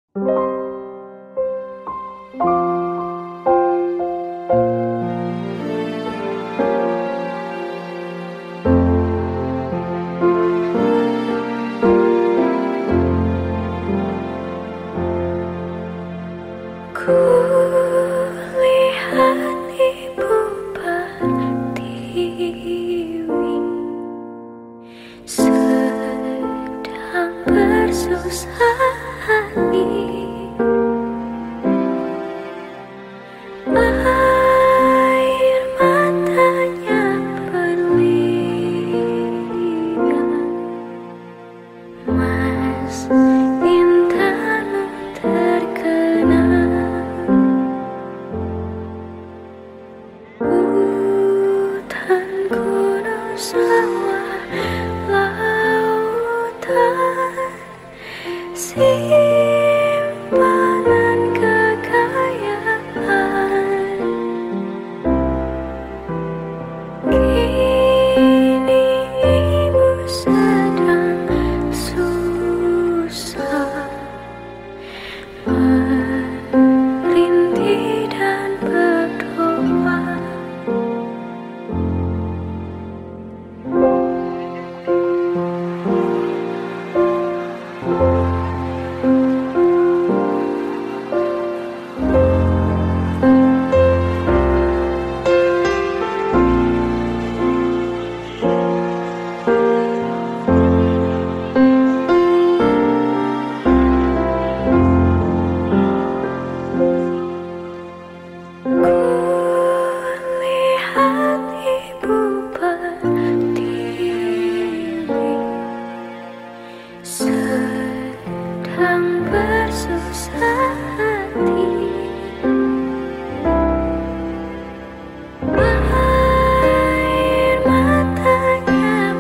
Ku lihat ibu pertiwi sedang bersusah hati. Air matanya berlinang, Mas Intanmu terkenang. Hutan, gunung, sawah, lautan, simpanan kekayaan. Kini ibu sedang susah, merintih dan berdoa. Kulihat ibu pertiwi sedang bersusah hati. Air matanya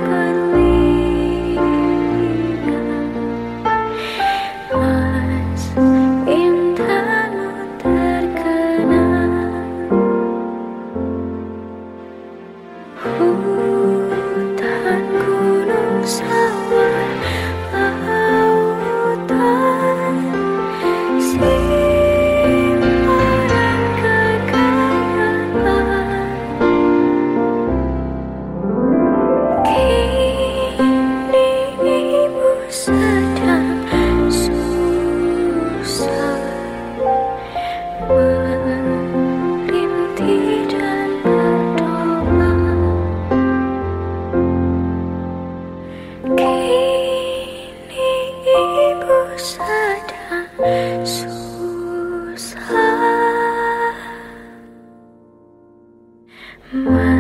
berlinang, Mas Intanmu terkenang. Hutan, gunung, sawah, lautan, simpanan kekayaan. Kini ibu sedang susah, merintih dan berdoa. Kini ibu sedang susah,